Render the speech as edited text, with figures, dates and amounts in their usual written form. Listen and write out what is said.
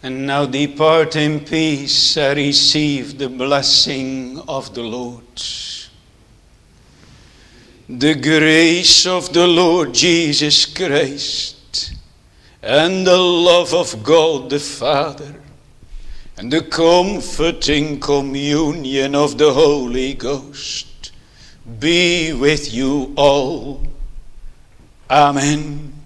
And now depart in peace, receive the blessing of the Lord. The grace of the Lord Jesus Christ, and the love of God the Father, and the comforting communion of the Holy Ghost be with you all. Amen.